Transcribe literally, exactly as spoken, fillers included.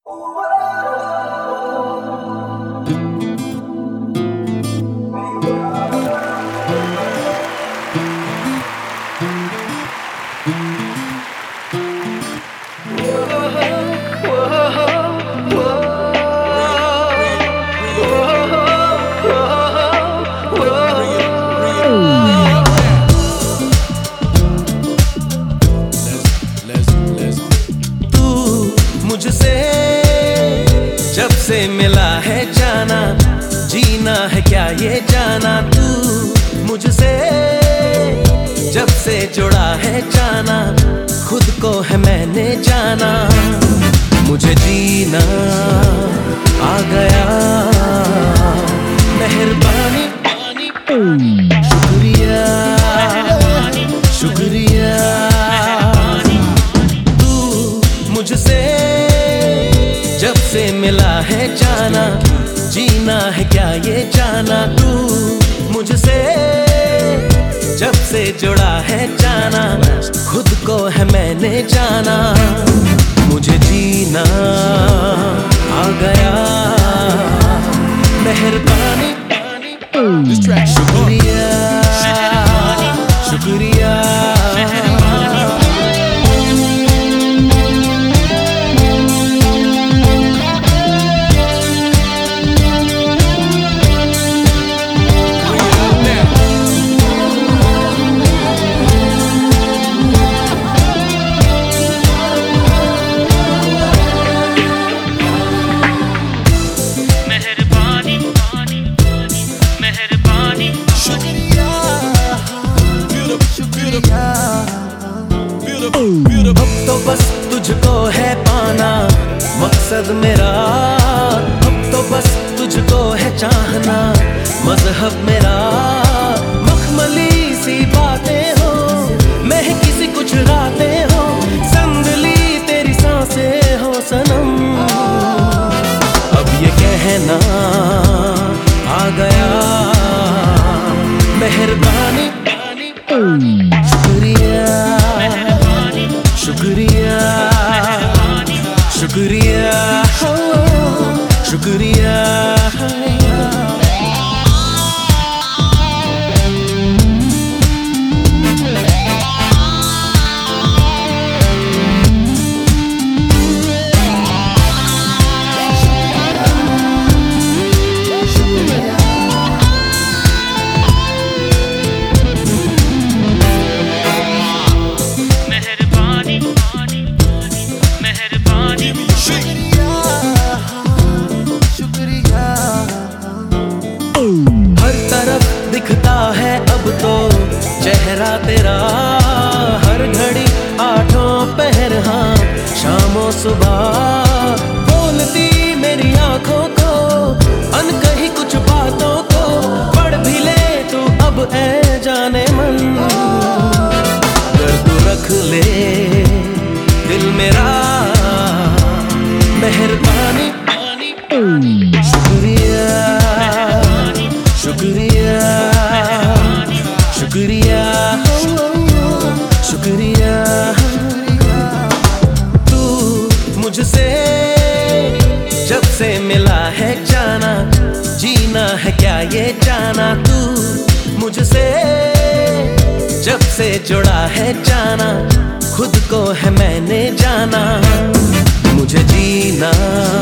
मुझसे जब से मिला है जाना, जीना है क्या ये जाना। तू मुझसे जब से जुड़ा है जाना, खुद को है मैंने जाना। मुझे जीना आ गया, मेहरबानी शुक्रिया शुक्रिया। तू मुझसे जब से मिला है जाना, जीना है क्या ये जाना। तू मुझसे जब से जुड़ा है जाना, खुद को है मैंने जाना। मुझे जीना आ गया, मेहरबानी शुक्रिया शुक्रिया। अब तो बस तुझको है पाना मकसद मेरा, अब तो बस तुझको है चाहना मजहब मेरा। मखमली सी बातें हो, महकी सी कुछ रातें हो, संदली तेरी सांसें हो सनम। अब ये कहना आ गया, मेहरबानी शुक्रिया शुक्रिया शुक्रिया शुक्रिया। दिखता है अब तो चेहरा तेरा, हर घड़ी आठों पहर हाँ शामों सुबह। बोलती मेरी आंखों को अनकही कुछ बातों को, पढ़ भी ले तू अब ऐ जाने मन। अगर तू रख ले दिल मेरा, मेहरबानी शुक्रिया शुक्रिया शुक्रिया शुक्रिया। तू मुझसे जब से मिला है जाना, जीना है क्या ये जाना। तू मुझसे जब से जुड़ा है जाना, खुद को है मैंने जाना। मुझे जीना